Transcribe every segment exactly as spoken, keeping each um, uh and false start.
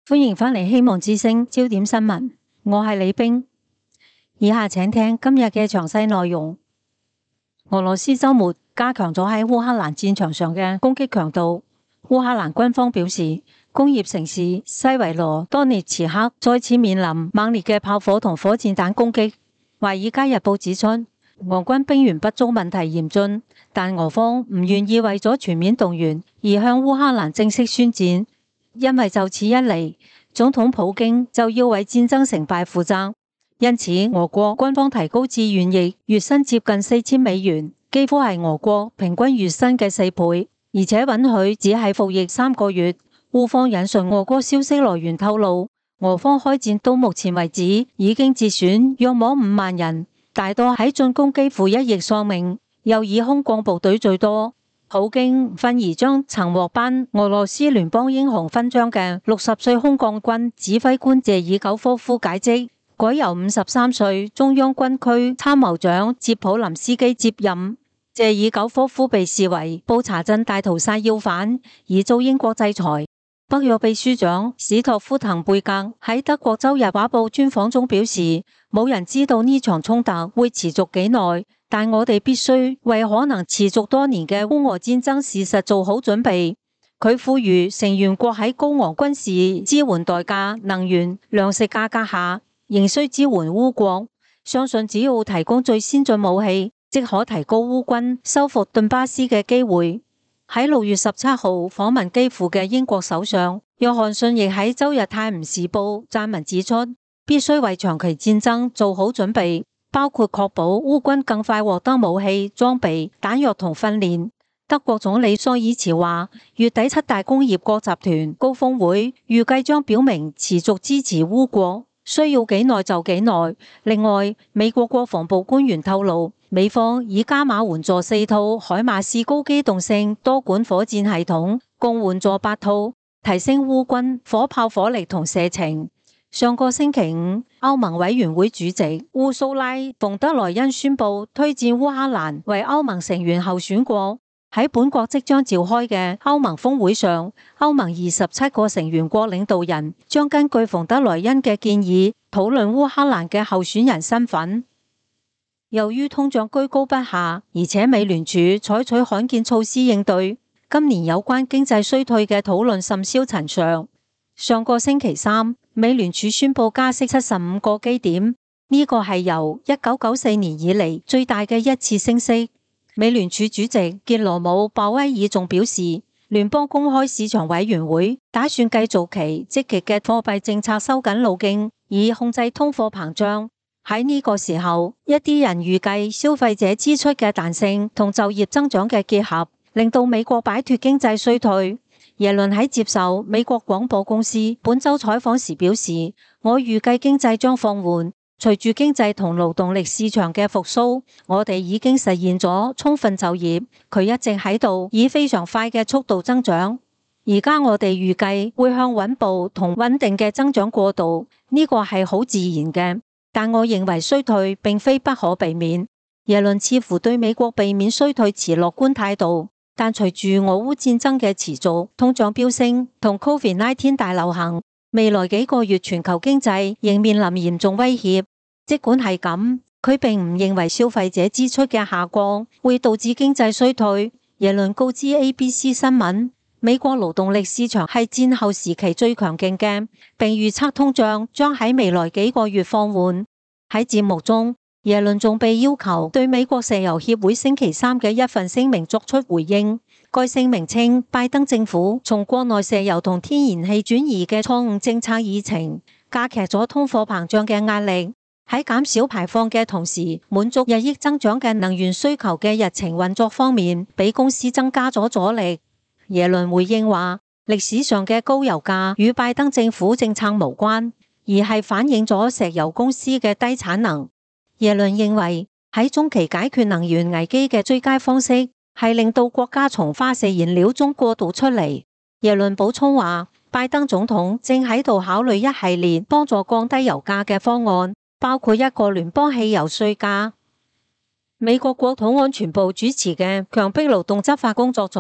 歡迎返嚟希望之聲焦點新聞，我係李冰。以下請聽今日嘅詳細內容。俄羅斯週末加強咗喺烏克蘭戰場上嘅攻擊強度。烏克蘭軍方表示，工業城市西維羅多涅茨克再次面臨猛烈嘅炮火同火箭彈攻擊。華爾街日報指出，俄軍兵源不足問題嚴峻，但俄方唔願意為咗全面動員而向烏克蘭正式宣戰。因為就此一嚟，總統普京就要為戰爭成敗負責，因此俄國軍方提高志願役月薪接近四千美元，幾乎係俄國平均月薪嘅四倍，而且允許只係服役三個月。烏方引述俄國消息來源透露，俄方開戰到目前為止已經折損約摸五萬人，大多喺進攻幾乎一役喪命，又以空降部隊最多。普京憤而將曾獲頒俄羅斯聯邦英雄勳章嘅六十歲空降軍指揮官謝爾久科夫解職，改由五十三歲中央軍區參謀長捷普林斯基接任。謝爾久科夫被視為布查鎮大屠殺要犯，而遭英國制裁。北約秘書長史托夫滕貝格喺德國周日畫報專訪中表示，冇人知道呢場衝突會持續幾耐，但我哋必須為可能持續多年嘅烏俄戰爭事實做好準備。佢呼籲成員國喺高昂軍事支援代價、能源、糧食價格下，仍需支援烏國。相信只要提供最先進武器，即可提高烏軍收復頓巴斯嘅機會。喺六月十七號訪問基輔嘅英國首相約翰遜亦喺周日《泰晤士報》撰文指出，必須為長期戰爭做好準備，包括確保烏軍更快獲得武器、裝備、彈藥同訓練。德國總理朔爾茨話，月底七大工業國集團高峰會預計將表明持續支持烏國，需要幾耐就幾耐。另外，美國國防部官員透露，美方已加碼援助四套海馬斯高機動性多管火箭系統，共援助八套，提升烏軍火炮火力同射程。上個星期五，歐盟委員會主席烏蘇拉馮德萊恩宣布推薦烏克蘭為歐盟成員候選國。喺本國即將召開嘅歐盟峰會上，歐盟二十七個成員國領導人將根據馮德萊恩嘅建議討論烏克蘭嘅候選人身份。由於通脹居高不下，而且美聯儲採取罕見措施應對，今年有關經濟衰退嘅討論甚囂塵上。上個星期三，美聯儲宣布加息七十五個基點，呢個係由一九九四年以嚟最大嘅一次升息。美聯儲主席傑羅姆鮑威爾仲表示，聯邦公開市場委員會打算繼續其積極嘅貨幣政策收緊路徑，以控制通貨膨脹。喺呢個時候，一啲人預計消費者支出嘅彈性同就業增長嘅結合，令到美國擺脫經濟衰退。耶倫喺接受美國廣播公司本周採訪時表示，我預計經濟將放緩，隨住經濟同勞動力市場嘅復甦，我哋已經實現咗充分就業，佢一直喺度以非常快嘅速度增長。而家我哋預計會向穩步同穩定嘅增長過渡，呢個係好自然嘅。但我認為衰退並非不可避免。耶倫似乎對美國避免衰退持樂觀態度，但隨住俄烏戰爭嘅持續、通脹飆升同 Covid 十九 大流行，未來幾個月全球經濟仍面臨嚴重威脅。儘管係咁，佢並唔認為消費者支出嘅下降會導致經濟衰退。耶倫告知 A B C 新聞，美國勞動力市場係戰後時期最強勁嘅，並預測通脹將喺未來幾個月放緩。喺節目中，耶倫仲被要求對美國石油協會星期三嘅一份聲明作出回應。該聲明稱，拜登政府從國內石油同天然氣轉移嘅錯誤政策議程，加劇咗通貨膨脹嘅壓力。喺減少排放嘅同時，滿足日益增長嘅能源需求嘅日程運作方面，俾公司增加咗阻力。耶倫回應話，歷史上嘅高油價與拜登政府政策無關，而係反映咗石油公司嘅低產能。耶倫認為喺中期解決能源危機嘅最佳方式係令到國家從化石燃料中過渡出嚟。耶倫補充話，拜登總統正喺度考慮一系列幫助降低油價嘅方案，包括一個聯邦汽油稅價。美國國土安全部主持嘅強迫勞動執法工作組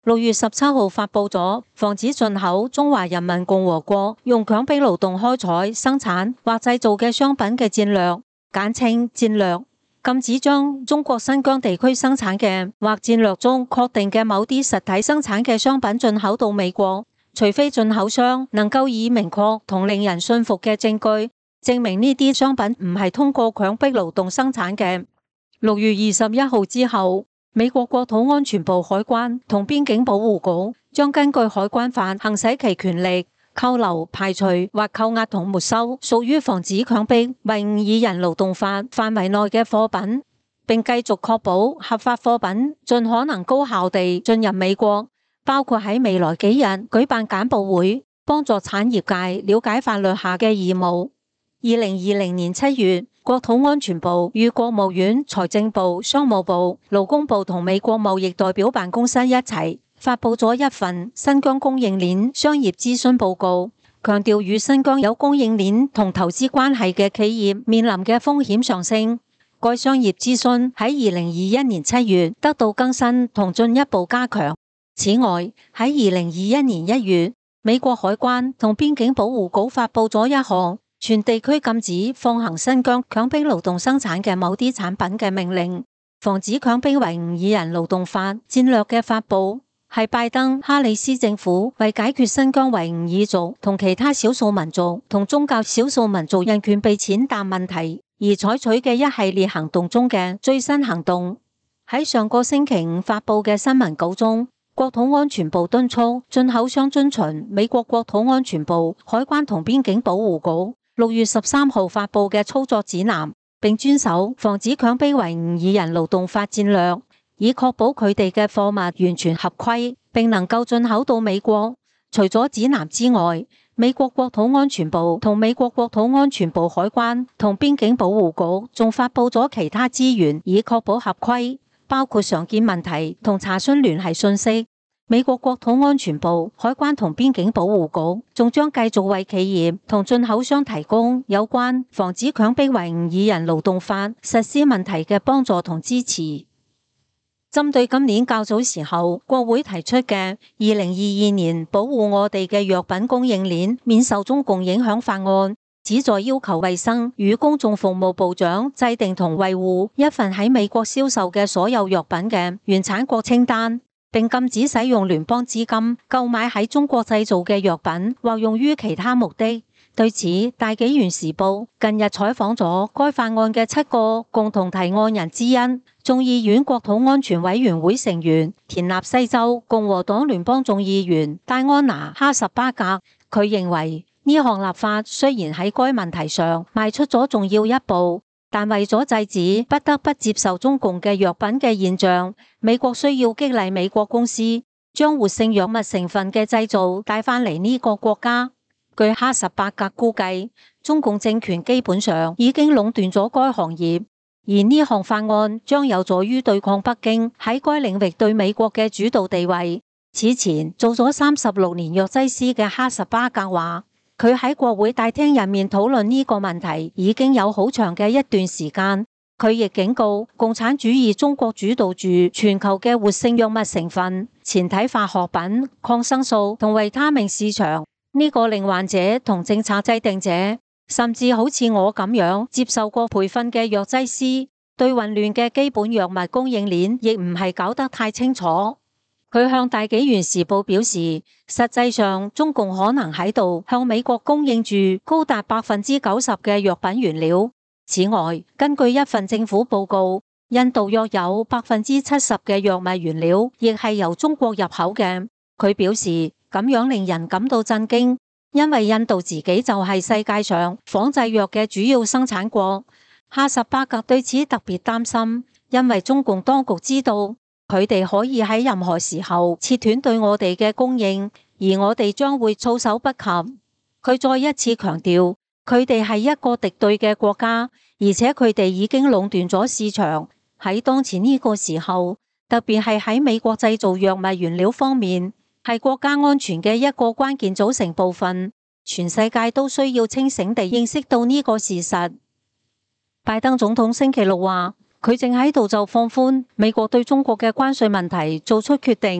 六月十七號發布咗防止進口中華人民共和國用強迫勞動開採、生產或製造嘅商品嘅戰略，簡稱戰略，禁止將中國新疆地區生產嘅或戰略中確定嘅某啲實體生產嘅商品進口到美國，除非進口商能夠以明確同令人信服嘅證據證明呢啲商品唔係通過強迫勞動生產嘅。六月二十一號之後，美國國土安全部海關同邊境保護局將根據海關法行使其權力，扣留、排除或扣押同沒收屬於防止強迫維吾爾人勞動法範圍內嘅貨品，並繼續確保合法貨品盡可能高效地進入美國，包括喺未來幾日舉辦簡報會，幫助產業界了解法律下嘅義務。二零二零年七月，國土安全部與國務院、財政部、商務部、勞工部同美國貿易代表辦公室一齊發布咗一份新疆供應鏈商業諮詢報告，強調與新疆有供應鏈同投資關係嘅企業面臨嘅風險上升。該商業諮詢喺二零二一年七月得到更新同進一步加強。此外，喺二零二一年一月，美國海關同邊境保護局發布咗一項全地區禁止放行新疆強迫勞動生產嘅某啲產品嘅命令。防止強迫維吾爾人勞動法戰略嘅發布，係拜登哈里斯政府為解決新疆維吾爾族同其他少數民族同宗教少數民族人權被踐踏問題而採取嘅一系列行動中嘅最新行動。喺上個星期五發布嘅新聞稿中，國土安全部敦促進口商遵循美國國土安全部海關同邊境保護局六月十三號發布嘅操作指南，並遵守防止強迫維吾爾人勞動法戰略，以確保佢哋嘅貨物完全合規，並能夠進口到美國。除咗指南之外，美國國土安全部同美國國土安全部海關同邊境保護局仲發布咗其他資源，以確保合規，包括常見問題同查詢聯繫信息。美國國土安全部、海關同邊境保護局仲將繼續為企業同進口商提供有關防止強迫維吾爾人勞動法實施問題嘅幫助同支持。針對今年較早時候國會提出嘅二零二二年保護我哋嘅藥品供應鏈免受中共影響法案，旨在要求衛生與公眾服務部長制定同維護一份喺美國銷售嘅所有藥品嘅原產國清單，並禁止使用聯邦資金購買喺中國製造嘅藥品或用於其他目的。對此，大紀元時報近日採訪咗該法案嘅七個共同提案人之一，眾議院國土安全委員會成員田納西州共和黨聯邦眾議員戴安娜哈什巴格。佢認為呢項立法雖然喺該問題上邁出咗重要一步，但為咗制止不得不接受中共嘅藥品嘅現象，美國需要激勵美國公司將活性藥物成分嘅製造帶返嚟呢個國家。據哈什巴格估計，中共政權基本上已經壟斷咗該行業，而呢項法案將有助於對抗北京喺該領域對美國嘅主導地位。此前做咗三十六年藥劑師嘅哈什巴格話，佢喺國會大廳入面討論呢個問題已經有好長嘅一段時間。佢亦警告，共產主義中國主導住全球嘅活性藥物成分、前體化學品、抗生素同維他命市場。呢個令患者同政策制定者，甚至好似我咁樣接受過培訓嘅藥劑師，對混亂嘅基本藥物供應鏈亦唔係搞得太清楚。佢向大紀元時報表示，實際上中共可能喺度向美國供應住高達百分之九十嘅藥品原料。此外，根據一份政府報告，印度約有百分之七十嘅藥物原料亦係由中國入口嘅。佢表示，咁樣令人感到震驚，因為印度自己就係世界上仿製藥嘅主要生產國。哈什巴格對此特別擔心，因為中共當局知道佢哋可以喺任何時候切斷對我哋嘅供應，而我哋將會措手不及。佢再一次強調，佢哋係一個敵對嘅國家，而且佢哋已經壟斷咗市場。喺當前呢個時候，特別係喺美國製造藥物原料方面，係國家安全嘅一個關鍵組成部分，全世界都需要清醒地認識到呢個事實。拜登總統星期六話，佢正喺度就放寬美國對中國嘅關稅問題做出決定，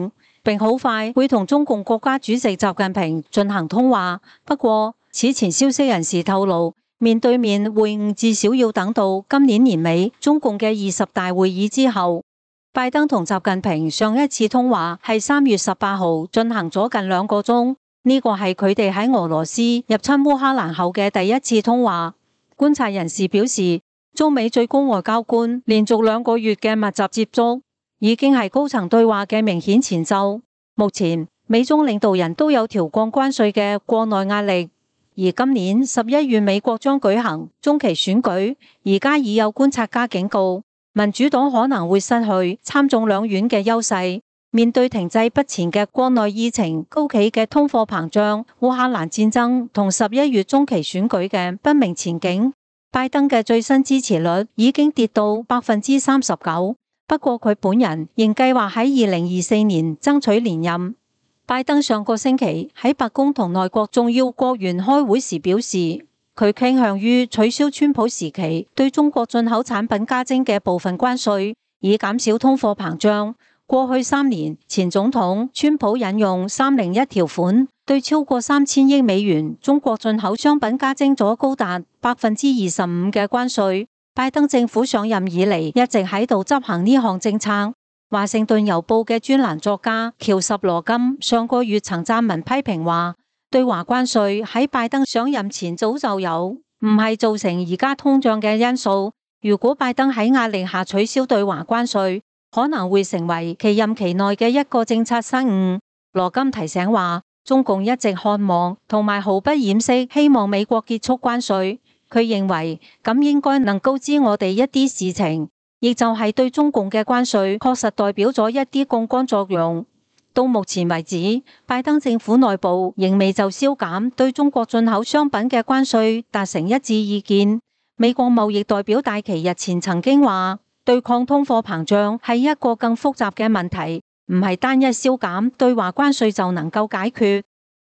並好快會同中共國家主席習近平進行通話。不過，此前消息人士透露，面對面會晤至少要等到今年年尾中共嘅二十大會議之後。拜登同習近平上一次通話係三月十八號進行咗近兩個鐘，呢個係佢哋喺俄羅斯入侵烏克蘭後嘅第一次通話。觀察人士表示，中美最高外交官連續兩個月嘅密集接觸，已經係高層對話嘅明顯前奏。目前美中領導人都有調降關稅嘅國內壓力，而今年十一月美國將舉行中期選舉，而家已有觀察家警告，民主黨可能會失去參眾兩院嘅優勢。面對停滯不前嘅國內疫情、高企嘅通貨膨脹、烏克蘭戰爭同十一月中期選舉嘅不明前景，拜登嘅最新支持率已經跌到百分之三十九。不過佢本人仍計劃喺二零二四年爭取連任。拜登上個星期喺白宮同內閣重要國員開會時表示，佢傾向於取消川普時期對中國進口產品加徵嘅部分關稅，以減少通貨膨脹。過去三年，前總統川普引用三零一條款，對超過三千億美元中國進口商品加徵咗高達百分之二十五嘅關稅。拜登政府上任以嚟一直喺度執行呢項政策。華盛頓郵報嘅專欄作家喬什羅金上個月曾撰文批評話，對華關稅喺拜登上任前早就有，唔係造成而家通脹嘅因素。如果拜登喺壓力下取消對華關稅，可能會成為其任期內嘅一個政策失誤。羅金提醒話，中共一直渴望同埋毫不掩飾希望美國結束關稅。佢認為咁應該能告知我哋一啲事情，亦就係對中共嘅關稅確實代表咗一啲槓桿作用。到目前為止，拜登政府內部仍未就削減對中國進口商品嘅關稅達成一致意見。美國貿易代表戴琪日前曾經話，對抗通貨膨脹係一個更複雜嘅問題，唔係單一削減對華關稅就能夠解決。